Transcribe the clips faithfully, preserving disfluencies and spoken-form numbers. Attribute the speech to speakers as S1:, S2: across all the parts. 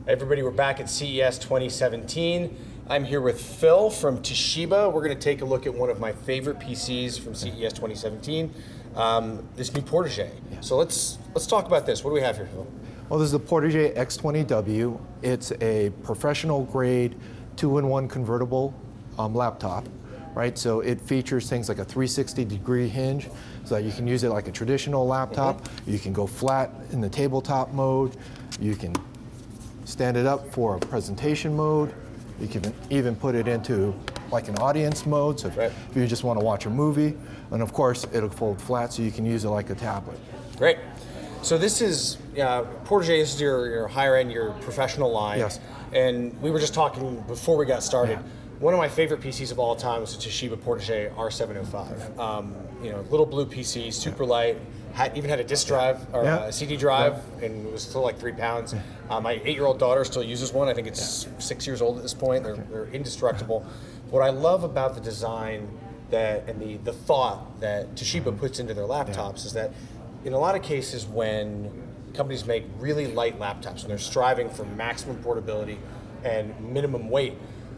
S1: Everybody, we're back at C E S twenty seventeen. I'm here with Phil from Toshiba. We're going to take a look at one of my favorite P Cs from C E S twenty seventeen, um, this new Portagee. Yeah. So let's let's talk about this. What do we have here, Phil?
S2: Well, this is the Portagee X twenty W. It's a professional grade two-in-one convertible um, laptop, right? So it features things like a three hundred sixty degree hinge, so that you can use it like a traditional laptop. Mm-hmm. You can go flat in the tabletop mode. You can stand it up for a presentation mode. You can even put it into like an audience mode, so if, right. if you just want to watch a movie. And of course, it'll fold flat, so you can use it like a tablet.
S1: Great. So this is, uh, Portagee is your, your higher end, your professional line.
S2: Yes.
S1: And we were just talking before we got started.
S2: Yeah.
S1: One of my favorite P Cs of all time was the Toshiba Portagee R seven oh five. Um, you know, little blue P C, super yeah. light, had, even had a disk drive, or
S2: yeah.
S1: a C D drive,
S2: yeah.
S1: and it was still like three pounds. Yeah. Uh, my eight-year-old daughter still uses one. I think it's yeah. six years old at this point. They're, they're indestructible. What I love about the design that and the, the thought that Toshiba mm-hmm. puts into their laptops yeah. is that in a lot of cases when companies make really light laptops and they're striving for maximum portability and minimum weight,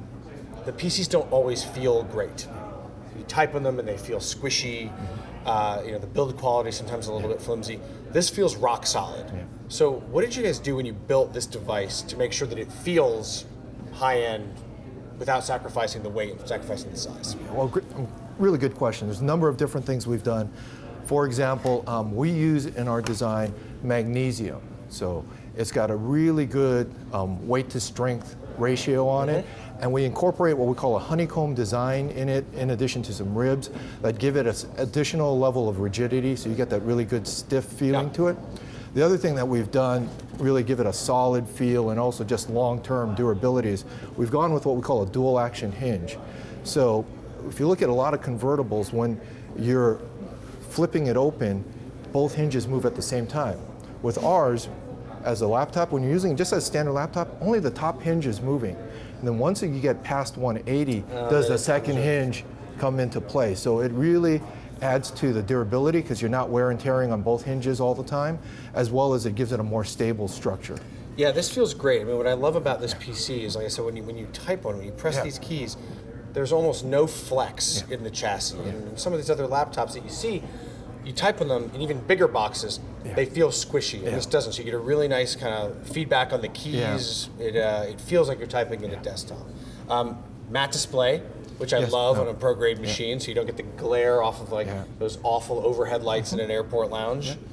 S1: the P Cs don't always feel great. You type on them and they feel squishy. Mm-hmm. uh, you know, the build quality sometimes a little yeah. bit flimsy. This feels rock solid. Yeah. So what did you guys do when you built this device to make sure that it feels high-end without sacrificing the weight and sacrificing the size?
S2: Well, really good question. There's a number of different things we've done. For example, um, we use in our design magnesium. So it's got a really good um, weight to strength ratio on mm-hmm. it. And we incorporate what we call a honeycomb design in it, in addition to some ribs that give it an additional level of rigidity, so you get that really good stiff feeling yeah. to it. The other thing that we've done, really give it a solid feel and also just long-term durability, is we've gone with what we call a dual action hinge. So if you look at a lot of convertibles, when you're flipping it open, both hinges move at the same time. With ours, as a laptop, when you're using it just as a standard laptop, only the top hinge is moving. And then once you get past one eighty, oh, does the second hinge come into play. So it really adds to the durability because you're not wear and tearing on both hinges all the time, as well as it gives it a more stable structure.
S1: Yeah, this feels great. I mean, what I love about this P C is, like I said, when you when you type on it, when you press yeah. these keys, there's almost no flex yeah. in the chassis. Yeah. And some of these other laptops that you see, you type on them, and even bigger boxes, yeah. they feel squishy, and yeah. this doesn't. So you get a really nice kind of feedback on the keys. Yeah. It uh, it feels like you're typing in yeah. a desktop. Um, matte display, which I
S2: yes.
S1: love
S2: no.
S1: on a pro-grade
S2: yeah.
S1: machine, so you don't get the glare off of like
S2: yeah.
S1: those awful overhead lights
S2: mm-hmm.
S1: in an airport lounge.
S2: Yeah.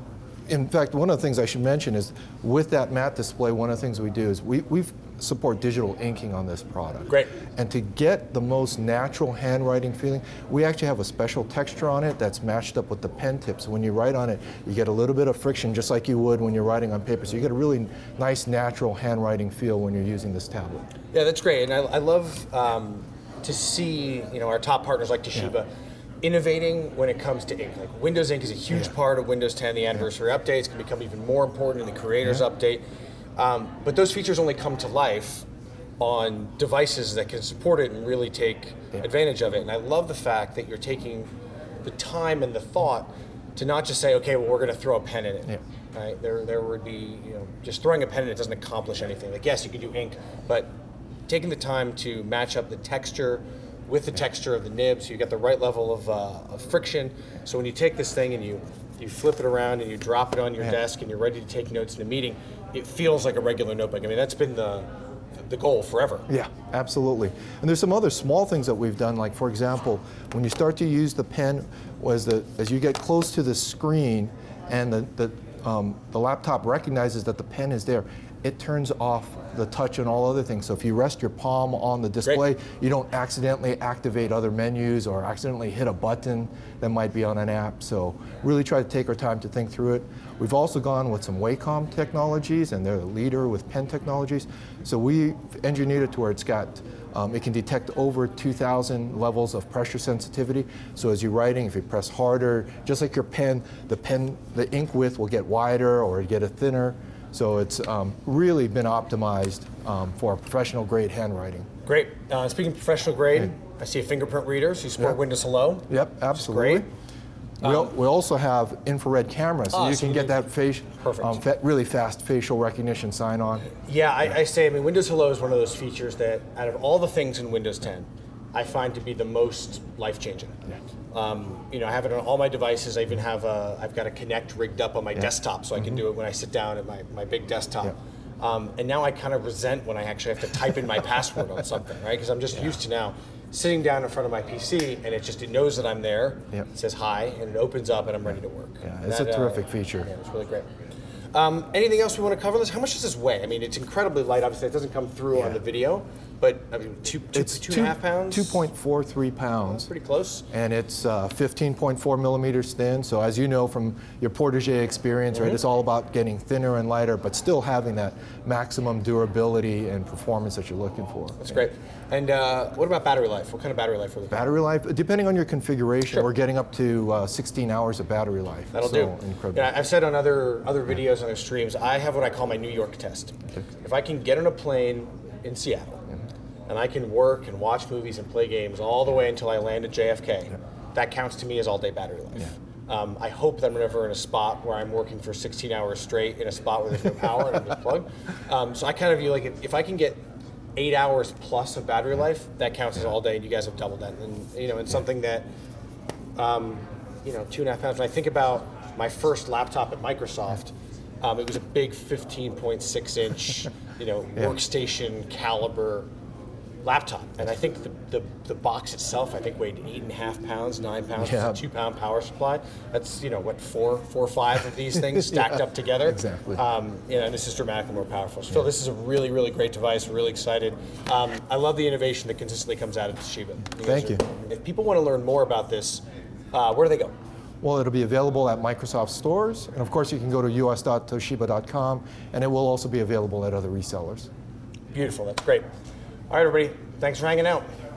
S2: In fact, one of the things I should mention is with that matte display, one of the things we do is we we support digital inking on this product.
S1: Great.
S2: And to get the most natural handwriting feeling, we actually have a special texture on it that's matched up with the pen tip. So when you write on it, you get a little bit of friction just like you would when you're writing on paper. So you get a really nice natural handwriting feel when you're using this tablet.
S1: Yeah, that's great. And I, I love um, to see, you know, our top partners like Toshiba yeah. innovating when it comes to ink. Like Windows Ink is a huge yeah. part of Windows ten. The anniversary yeah. updates can become even more important in the creators yeah. update. Um, but those features only come to life on devices that can support it and really take yeah. advantage of it. And I love the fact that you're taking the time and the thought to not just say, okay, well, we're going to throw a pen in it. Yeah. Right? There, there would be, you know, just throwing a pen in it doesn't accomplish anything. Like, yes, you can do ink, but taking the time to match up the texture with the yeah. texture of the nib, so you get the right level of, uh, of friction. So when you take this thing and you you flip it around and you drop it on your yeah. desk and you're ready to take notes in a meeting, it feels like a regular notebook. I mean, that's been the the goal forever.
S2: Yeah, absolutely. And there's some other small things that we've done, like for example, when you start to use the pen, was that as you get close to the screen and the, the, um, the laptop recognizes that the pen is there, it turns off the touch and all other things. So if you rest your palm on the display, Great. You don't accidentally activate other menus or accidentally hit a button that might be on an app. So really try to take our time to think through it. We've also gone with some Wacom technologies, and they're the leader with pen technologies. So we engineered it to where it's got, um, it can detect over two thousand levels of pressure sensitivity. So as you're writing, if you press harder, just like your pen, the pen, the ink width will get wider or get it thinner. So it's um, really been optimized um, for professional grade handwriting.
S1: Great. Uh, speaking of professional grade, yeah. I see a fingerprint reader, so you support
S2: yep.
S1: Windows Hello.
S2: Yep, absolutely.
S1: Great.
S2: We, al- we also have infrared cameras, so
S1: Oh,
S2: you
S1: so
S2: can
S1: you
S2: get
S1: need-
S2: that face,
S1: Perfect.
S2: um, fa- really fast facial recognition sign-on.
S1: Yeah, I, I say, I mean, Windows Hello is one of those features that, out of all the things in Windows ten, I find to be the most life-changing.
S2: Yeah.
S1: Um, you know, I have it on all my devices. I even have a, I've got a Kinect rigged up on my desktop, so I can do it when I sit down at my, my big desktop.
S2: Yeah.
S1: Um, and now I kind of resent when I actually have to type in my password on something, right? Because I'm just used to now sitting down in front of my P C, and it just it knows that I'm there.
S2: Yep.
S1: It says hi, and it opens up, and I'm ready to work.
S2: Yeah,
S1: And
S2: it's
S1: that,
S2: a
S1: uh,
S2: terrific feature.
S1: Yeah, it's really great. Um, anything else we want to cover on this? How much does this weigh? I mean, it's incredibly light. Obviously, it doesn't come through on
S2: Yeah.
S1: the video, but I mean, two, two,
S2: It's
S1: two and a half pounds?
S2: two point four three pounds.
S1: Pretty close.
S2: And it's uh, fifteen point four millimeters thin. So as you know from your Portagee experience,
S1: Mm-hmm.
S2: right, it's all about getting thinner and lighter, but still having that maximum durability and performance that you're looking for.
S1: That's great. And uh, what about battery life? What kind of battery life are we looking at?
S2: Battery life, depending on your configuration,
S1: Sure.
S2: we're getting up to uh, sixteen hours of battery life.
S1: That'll
S2: so
S1: do.
S2: Incredible.
S1: Yeah, I've said on other other videos, on other streams, I have what I call my New York test. If I can get on a plane in Seattle, and I can work and watch movies and play games all the way until I land at J F K, that counts to me as all-day battery life. Um, I hope that I'm never in a spot where I'm working for sixteen hours straight in a spot where there's no power and I'm just plugged. Um, so I kind of view like if, if I can get eight hours plus of battery life, that counts as all day, and you guys have doubled that. And you know, it's something that, um, you know, two and a half pounds. When I think about my first laptop at Microsoft, um, it was a big fifteen point six inch, you know, workstation caliber laptop, and I think the, the, the box itself, I think weighed eight and a half pounds, nine pounds.
S2: Yeah.
S1: It's a two pound power supply. That's you know what four, four or five of these things stacked
S2: Yeah,
S1: up together.
S2: exactly.
S1: Um, you know, and this is dramatically more powerful. So Phil, this is a really, really great device. We're really excited. Um, I love the innovation that consistently comes out of Toshiba. guys
S2: Thank
S1: are-
S2: you.
S1: If people want to learn more about this, uh, where do they go?
S2: Well, it'll be available at Microsoft stores, and of course you can go to u s dot toshiba dot com, and it will also be available at other resellers.
S1: Beautiful. That's great. All right, everybody. Thanks for hanging out.